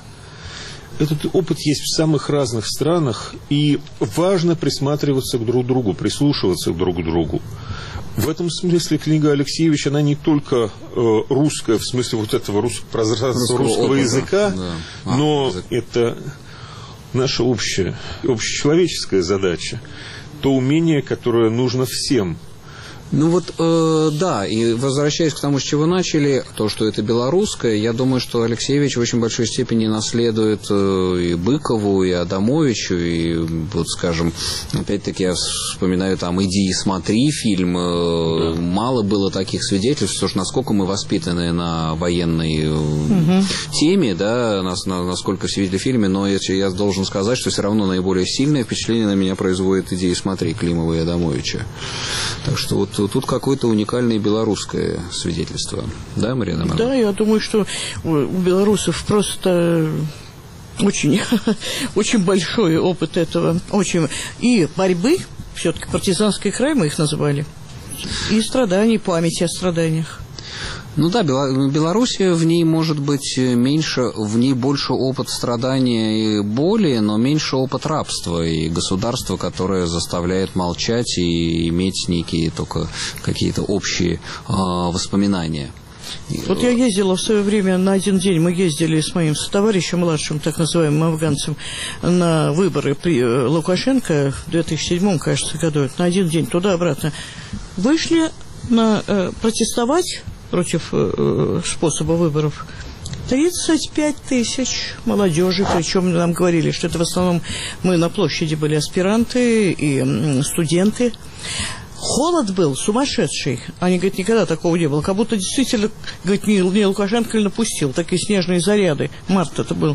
Этот опыт есть в самых разных странах, и важно присматриваться к друг другу, прислушиваться друг к другу. В этом смысле книга Алексеевича, она не только э, русская, в смысле вот этого рус, пространства русского, русского языка, да. а, но язык. Это наша общая, общечеловеческая задача, то умение, которое нужно всем. Ну вот, э, да, и возвращаясь к тому, с чего начали, то, что это белорусское, я думаю, что Алексеевич в очень большой степени наследует э, и Быкову, и Адамовичу, и, вот, скажем, опять-таки я вспоминаю там «Иди и смотри» фильм, э, да. Мало было таких свидетельств, потому что насколько мы воспитаны на военной э, угу. теме, да, нас, на, насколько все видели в фильме, но я, я должен сказать, что все равно наиболее сильное впечатление на меня производит «Иди и смотри» Климова и Адамовича. Так что вот тут какое-то уникальное белорусское свидетельство. Да, Мария Адамовна? Да, я думаю, что у белорусов просто очень, очень большой опыт этого. Очень... И борьбы, все-таки партизанский край мы их называли, и страданий, памяти о страданиях. Ну да, Белоруссия, в ней может быть меньше, в ней больше опыт страдания и боли, но меньше опыт рабства и государства, которое заставляет молчать и иметь некие только какие-то общие э, воспоминания. Вот я ездила в свое время на один день, мы ездили с моим сотоварищем, младшим, так называемым афганцем, на выборы при Лукашенко в две тысячи седьмом, кажется, году, на один день, туда-обратно. Вышли на, э, протестовать против э, способа выборов тридцать пять тысяч молодежи, причем нам говорили, что это в основном мы на площади были аспиранты и м, студенты. Холод был сумасшедший. Они, говорят, никогда такого не было. Как будто действительно, говорит, не, не Лукашенко ли напустил. Такие снежные заряды. Март это был.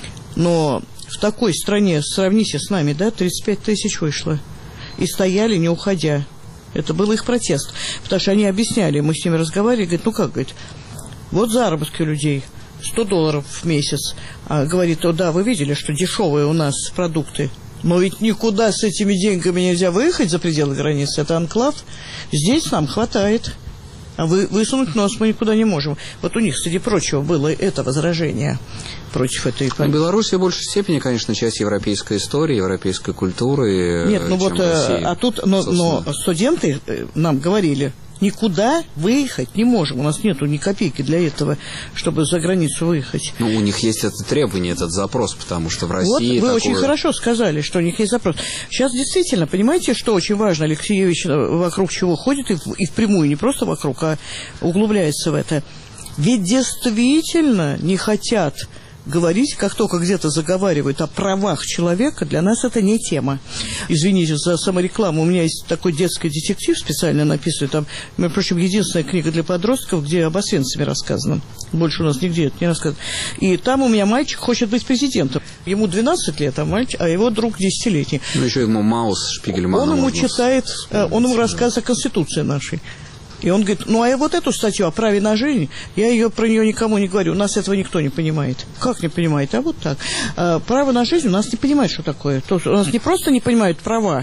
Но в такой стране, сравните с нами, да, тридцать пять тысяч вышло. И стояли, не уходя. Это был их протест. Потому что они объясняли, мы с ними разговаривали, говорят, ну как, говорит, вот заработки у людей, сто долларов в месяц. А говорит, о, да, вы видели, что дешевые у нас продукты. Но ведь никуда с этими деньгами нельзя выехать за пределы границы. Это анклав. Здесь нам хватает. А вы, высунуть нос мы никуда не можем. Вот у них, среди прочего, было это возражение против этой политики. Белоруссия в большей степени, конечно, часть европейской истории, европейской культуры. Нет, ну вот, Россия, а тут, но, но студенты нам говорили, никуда выехать не можем. У нас нету ни копейки для этого, чтобы за границу выехать. Ну, у них есть это требование, этот запрос, потому что в России... Вот вы такое... очень хорошо сказали, что у них есть запрос. Сейчас действительно, понимаете, что очень важно, Алексеевич вокруг чего ходит, и, в, и впрямую, не просто вокруг, а углубляется в это. Ведь действительно не хотят говорить, как только где-то заговаривают о правах человека, для нас это не тема. Извините за саморекламу, у меня есть такой детский детектив специально написанный, там, между прочим, единственная книга для подростков, где об Освенциме рассказано. Больше у нас нигде это не рассказано. И там у меня мальчик хочет быть президентом. Ему двенадцать лет, а, мальчик, а его друг десятилетний. Ну, еще ему Маус, Шпигельман. Он ему читает, он ему рассказывает о Конституции нашей. И он говорит, ну, а вот эту статью о праве на жизнь, я ее про нее никому не говорю, у нас этого никто не понимает. Как не понимает? А вот так. А, право на жизнь у нас не понимает, что такое. То есть у нас не просто не понимают права,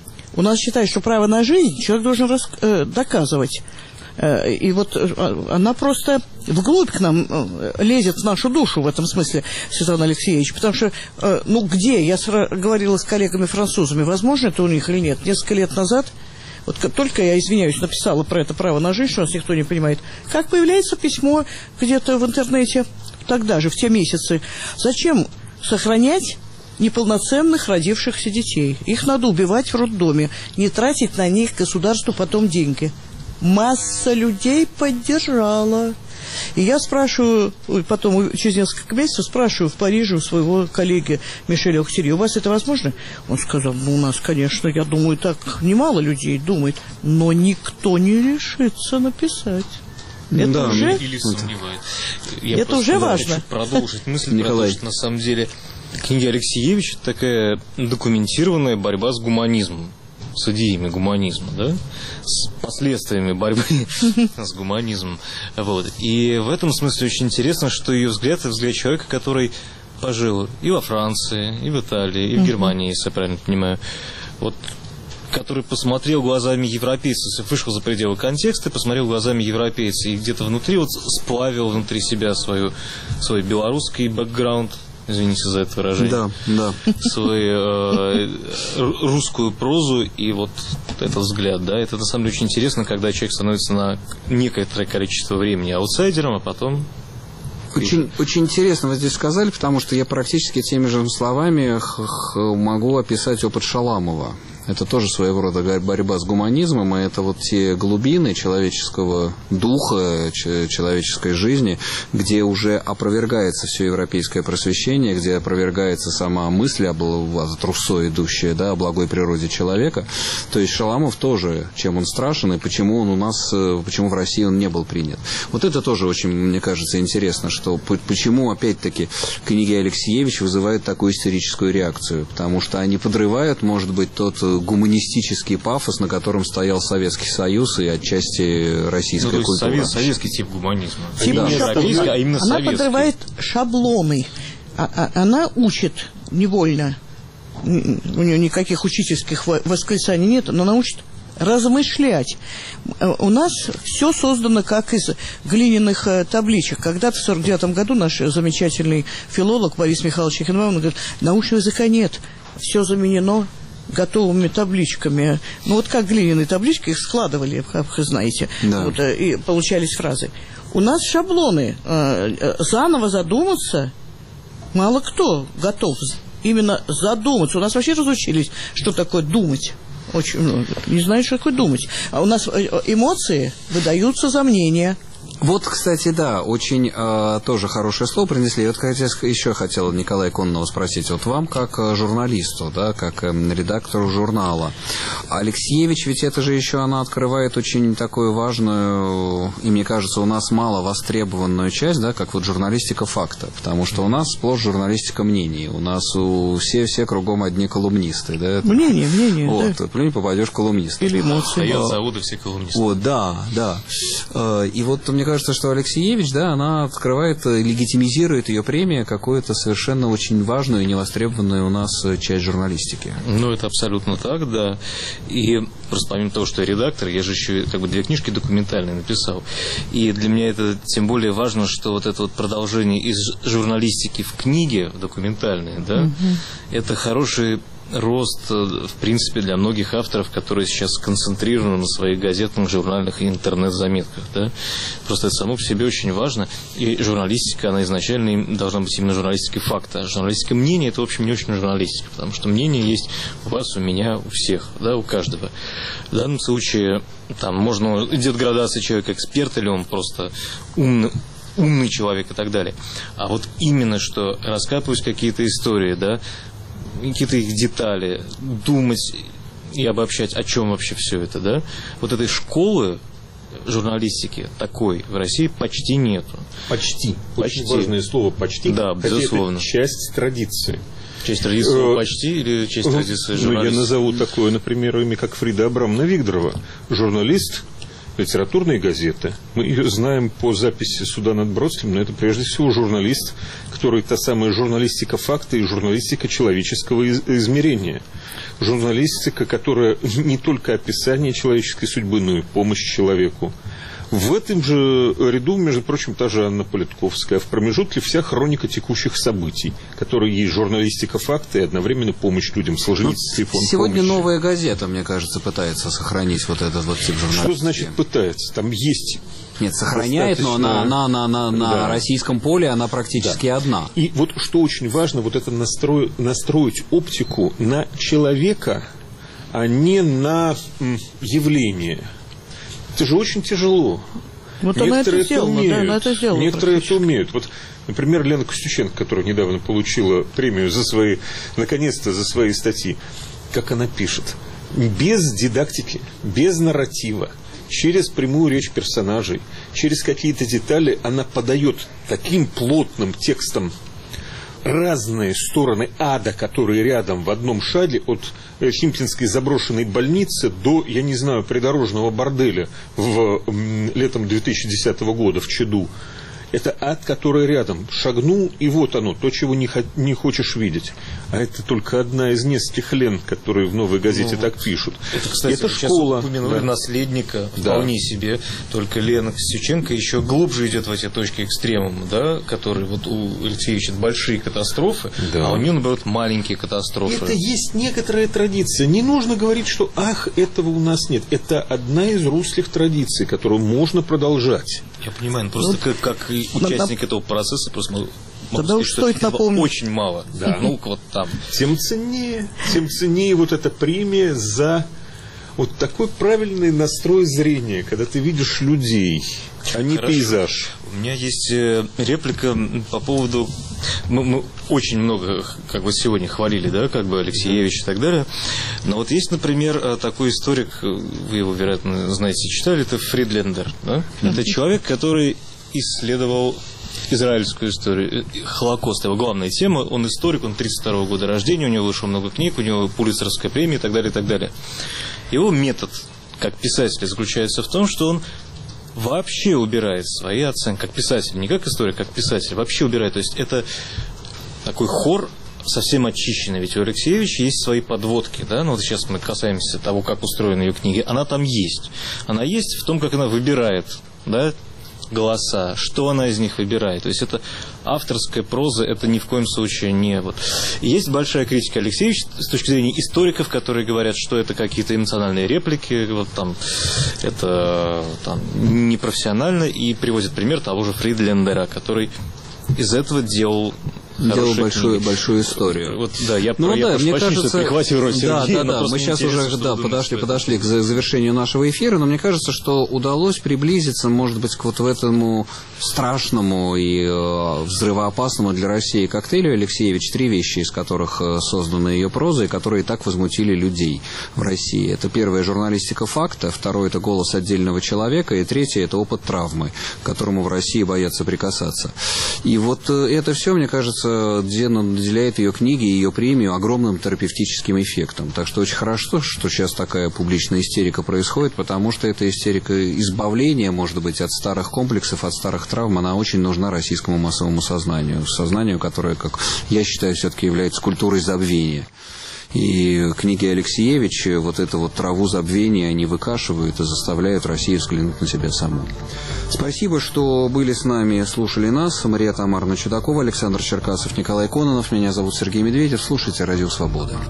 у нас считают, что право на жизнь человек должен рас, э, доказывать. Э, и вот э, она просто вглубь к нам э, лезет в нашу душу в этом смысле, Светлана Алексеевич. Потому что, э, ну, где? Я сра- говорила с коллегами-французами, возможно это у них или нет. Несколько лет назад... Вот только я, извиняюсь, написала про это право на жизнь, что нас никто не понимает. Как появляется письмо где-то в интернете, тогда же, в те месяцы, зачем сохранять неполноценных родившихся детей. Их надо убивать в роддоме, не тратить на них государству потом деньги. Масса людей поддержала. И я спрашиваю, потом через несколько месяцев спрашиваю в Париже у своего коллеги Мишеля Охтери: у вас это возможно? Он сказал: ну, у нас, конечно, я думаю, так немало людей думает, но никто не решится написать. Это да, уже, или сомневает. Я это уже важно. Хочу продолжить мысль Николай. про то, что на самом деле книга Алексеевича такая документированная борьба с гуманизмом, с идеями гуманизма, да, с последствиями борьбы с гуманизмом. Вот. И в этом смысле очень интересно, что ее взгляд — это взгляд человека, который пожил и во Франции, и в Италии, и в Германии, если я правильно понимаю. Вот, который посмотрел глазами европейца, вышел за пределы контекста и посмотрел глазами европейца, и где-то внутри вот сплавил внутри себя свою, свой белорусский бэкграунд, извините за это выражение, Да, да. свою э, русскую прозу и вот этот взгляд, да, это на самом деле очень интересно, когда человек становится на некоторое количество времени аутсайдером, а потом... Очень, очень интересно вы здесь сказали, потому что я практически теми же словами могу описать опыт Шаламова. Это тоже своего рода борьба с гуманизмом, и это вот те глубины человеческого духа, человеческой жизни, где уже опровергается все европейское просвещение, где опровергается сама мысль об, от Руссо идущая, да, о благой природе человека. То есть Шаламов тоже, чем он страшен, и почему он у нас, почему в России он не был принят. Вот это тоже очень, мне кажется, интересно, что почему, опять-таки, книги Алексеевича вызывают такую истерическую реакцию, потому что они подрывают, может быть, тот гуманистический пафос, на котором стоял Советский Союз и отчасти российская ну, культура. Совет, советский тип гуманизма. Тип Да. не европейский, а именно она советский. подрывает шаблоны. А, а, она учит невольно. У нее никаких учительских восклицаний нет, но она учит размышлять. У нас все создано как из глиняных табличек. Когда-то в сорок девятом году наш замечательный филолог Борис Михайлович Хенбаум говорит: научного языка нет, все заменено готовыми табличками. Ну вот как глиняные таблички, их складывали, как вы знаете, да. Вот, и получались фразы. У нас шаблоны. Заново задуматься мало кто готов именно задуматься. У нас вообще разучились, что такое думать. Очень, ну, не знаю, что такое думать. А у нас эмоции выдаются за мнение. Вот, кстати, да, очень э, тоже хорошее слово принесли. Вот еще хотел Николая Кононова спросить, вот вам, как э, журналисту, да, как э, редактору журнала, Алексеевич, ведь это же еще она открывает очень такую важную, и мне кажется, у нас мало востребованную часть, да, как вот журналистика факта, потому что у нас сплошь журналистика мнений, у нас у все, все кругом одни колумнисты, да. Мнение, мнение, вот, да. Плюнь, попадешь колумниста. Или эмоции. А я от завода все колумнисты. Вот, да, да. И вот мне кажется, что Алексеевич, да, она открывает, легитимизирует ее премия какую-то совершенно очень важную и невостребованную у нас часть журналистики. Ну, это абсолютно так, да. И просто помимо того, что я редактор, я же еще как бы две книжки документальные написал. И для меня это тем более важно, что вот это вот продолжение из журналистики в книге, в документальные, да, угу. Это хороший рост, в принципе, для многих авторов, которые сейчас сконцентрированы на своих газетных, журнальных и интернет-заметках. Да? Просто это само по себе очень важно. И журналистика, она изначально должна быть именно журналистикой факта. А журналистика мнения – это, в общем, не очень журналистика, потому что мнение есть у вас, у меня, у всех, да, у каждого. В данном случае там можно, идет градация человека, эксперт или он просто умный, умный человек и так далее. А вот именно, что раскапывать какие-то истории, да, какие-то их детали, думать и обобщать, о чем вообще все это, да? Вот этой школы журналистики такой в России почти нету. Почти. Почти. Очень важное слово «почти». Да, безусловно. Это часть традиции. Часть традиции почти или часть традиции журналистики? Ну, я назову такое, например, имя, как Фрида Абрамовна Вигдорова. Журналист литературной газеты. Мы ее знаем по записи суда над Бродским, но это прежде всего журналист, который та самая журналистика факта и журналистика человеческого измерения. Журналистика, которая не только описание человеческой судьбы, но и помощь человеку. В этом же ряду, между прочим, та же Анна Политковская. В промежутке вся хроника текущих событий, которые есть журналистика факта и одновременно помощь людям. Солженицын, фонд Сегодня помощи. «Новая газета», мне кажется, пытается сохранить вот этот вот тип журналистики. Что значит пытается? Там есть Нет, сохраняет, но она, она, она, она на да. российском поле она практически да. одна. И вот что очень важно, вот это настрой, настроить оптику на человека, а не на м, явление. Это же очень тяжело. Вот она это сделала, да, она это сделала. Некоторые это умеют. Вот, например, Лена Костюченко, которая недавно получила премию за свои, наконец-то, за свои статьи. Как она пишет? Без дидактики, без нарратива, через прямую речь персонажей, через какие-то детали она подает таким плотным текстом разные стороны ада, которые рядом в одном шаге, от Химкинской заброшенной больницы до, я не знаю, придорожного борделя в, летом две тысячи десятого года в Чеду. Это ад, который рядом. Шагнул, и вот оно, то, чего не, хо- не хочешь видеть. А это только одна из нескольких лент, которые в «Новой газете» ну, так пишут. Это, кстати, это школа. Упомянули да. наследника, да. вполне себе. Только Лена Костюченко еще глубже идет в эти точки экстремума, да, которые вот у Алексеевича большие катастрофы, да. а у нее, наоборот, маленькие катастрофы. Это есть некоторая традиция. Не нужно говорить, что ах, этого у нас нет. Это одна из русских традиций, которую можно продолжать. Я понимаю, но просто ну, как, как участник этого процесса, просто мы тогда уж стоит напомнить. Очень мало. Да. Ну, вот там. Тем ценнее, тем ценнее вот эта премия за вот такой правильный настрой зрения, когда ты видишь людей, а не Хорошо. Пейзаж. У меня есть реплика по поводу... Мы, мы очень много, как бы сегодня хвалили, да, как бы Алексеевич и так далее. Но вот есть, например, такой историк, вы его, вероятно, знаете, читали, это Фридлендер, да? Это человек, который исследовал израильскую историю, Холокост, его главная тема, он историк, он тридцать второго года рождения, у него вышло много книг, у него Пулитцеровская премия и так далее, и так далее. Его метод, как писателя, заключается в том, что он вообще убирает свои оценки, как писатель, не как историк, как писатель, вообще убирает. То есть это такой хор совсем очищенный. Ведь у Алексеевича есть свои подводки, да, ну вот сейчас мы касаемся того, как устроены ее книги. Она там есть. Она есть в том, как она выбирает, да, голоса, что она из них выбирает. То есть это авторская проза, это ни в коем случае не вот. И есть большая критика Алексеевича с точки зрения историков, которые говорят, что это какие-то эмоциональные реплики, вот там это там непрофессионально, и приводят пример того же Фридлендера, который из этого делал делал большую, большую историю. Вот, да, я, ну, я да, мне кажется, роль да, да, да, мы сейчас уже да, подошли, подошли к завершению нашего эфира, но мне кажется, что удалось приблизиться, может быть, к вот в этому страшному и э, взрывоопасному для России коктейлю Алексеевич, три вещи, из которых э, создана ее проза, и которые так возмутили людей в России. Это первое — журналистика факта, второе — это голос отдельного человека, и третье — это опыт травмы, к которому в России боятся прикасаться. И вот э, это все, мне кажется, наделяет ее книги и ее премию огромным терапевтическим эффектом. Так что очень хорошо, что сейчас такая публичная истерика происходит, потому что эта истерика избавления, может быть, от старых комплексов, от старых травм, она очень нужна российскому массовому сознанию. Сознанию, которое, как я считаю, все-таки является культурой забвения. И книги Алексеевича вот эту вот траву забвения они выкашивают и заставляют Россию взглянуть на себя саму. Спасибо, что были с нами, слушали нас. Мария Тамаровна Чудакова, Александр Черкасов, Николай Кононов. Меня зовут Сергей Медведев. Слушайте «Радио Свобода».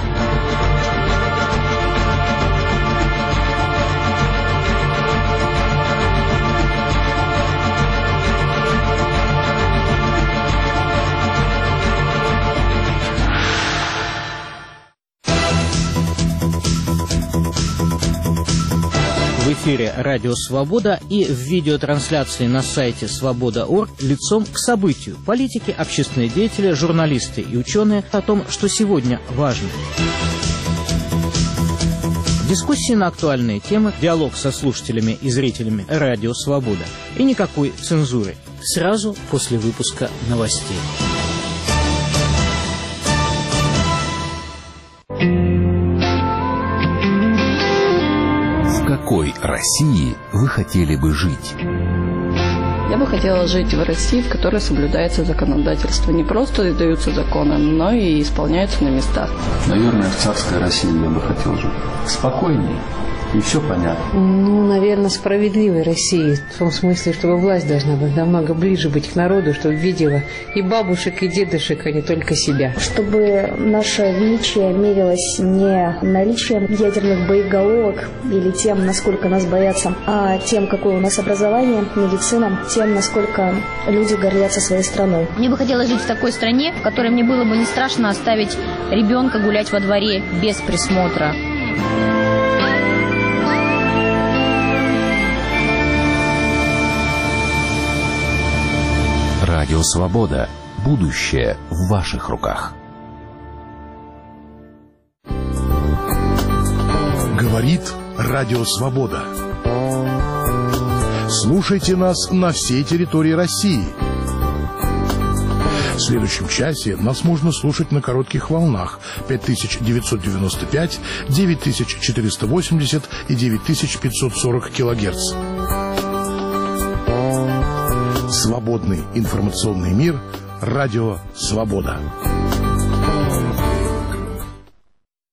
В эфире «Радио Свобода» и в видеотрансляции на сайте свобода точка орг лицом к событию. Политики, общественные деятели, журналисты и ученые о том, что сегодня важно. Дискуссии на актуальные темы, диалог со слушателями и зрителями «Радио Свобода». И никакой цензуры. Сразу после выпуска новостей. В какой России вы хотели бы жить? Я бы хотела жить в России, в которой соблюдается законодательство. Не просто издаются законы, но и исполняются на местах. Наверное, в царской России я бы хотел жить. Спокойнее, и все понятно. Ну, наверное, справедливой России. В том смысле, чтобы власть должна быть намного ближе быть к народу, чтобы видела и бабушек, и дедушек, а не только себя. Чтобы наше величие мерилось не наличием ядерных боеголовок или тем, насколько нас боятся, а тем, какое у нас образование, медицина, тем, насколько люди гордятся своей страной. Мне бы хотелось жить в такой стране, в которой мне было бы не страшно оставить ребенка гулять во дворе без присмотра. Радио «Свобода». Будущее в ваших руках. Говорит Радио «Свобода». Слушайте нас на всей территории России. В следующем часе нас можно слушать на коротких волнах пять тысяч девятьсот девяносто пять, девять тысяч четыреста восемьдесят и девять тысяч пятьсот сорок килогерц. Свободный информационный мир. Радио «Свобода».